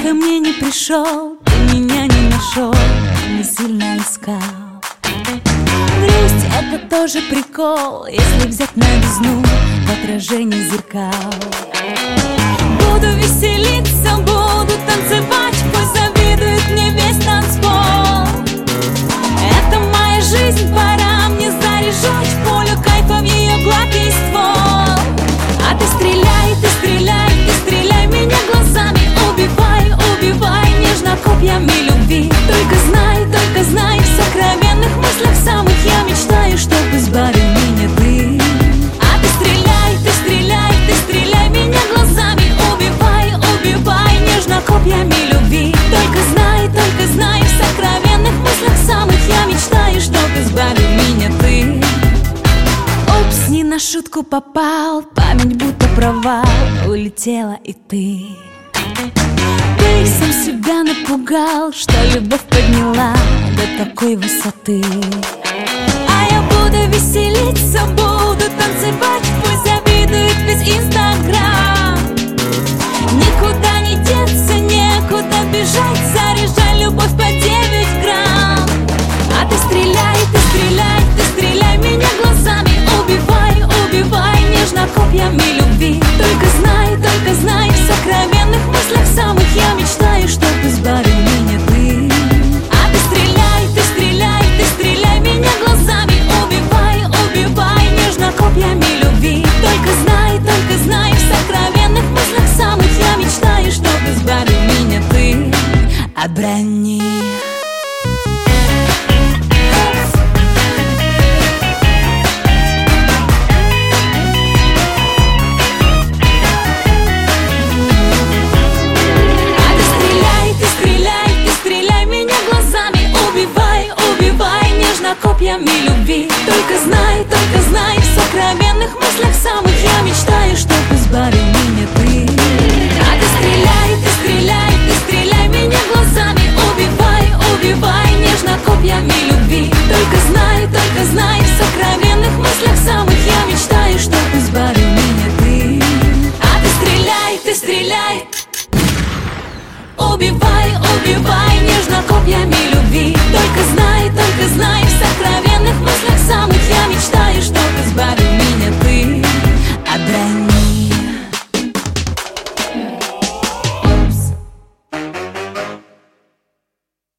ко мне не пришел, ты меня не нашел, не сильно искал. Грусть — это тоже прикол, если взять новизну в отражении зеркал. Буду веселиться, буду танцевать, пусть завидует мне весь танцпол. Это моя жизнь, пора мне заряжать пулю кайфа в ее гладкий ствол. А ты стреляй, ты стреляй, ты стреляй меня глазами, убивай, убивай нежно копьями любви. Только знай, в сокровенных мыслях самых я мечтаю, чтобы избавил меня ты. А ты стреляй, ты стреляй, ты стреляй меня глазами, убивай, убивай нежно копьями любви. Только знай, в сокровенных мыслях самых я мечтаю, чтобы избавил меня ты. Упс, не на шутку попал, память будто провал, улетела и ты. Ты сам себя напугал, что любовь подняла до такой высоты. А я буду веселиться, буду танцевать, пусть завидует весь Инстаграм. Никуда не деться, некуда бежать, заряжай любовь по 9 грамм. А ты стреляй, ты стреляй, ты стреляй меня глазами, убивай, убивай нежно копьями любви. Только знай, в сокровенных мыслях самых я мечтаю, чтобы избавил меня ты. А ты стреляй, ты стреляй, ты стреляй меня глазами, убивай, убивай нежно копьями любви. Только знай, в сокровенных мыслях самых я мечтаю, чтобы избавил меня ты от брони. Копьями любви. Только знай, в сокровенных мыслях самых я мечтаю, что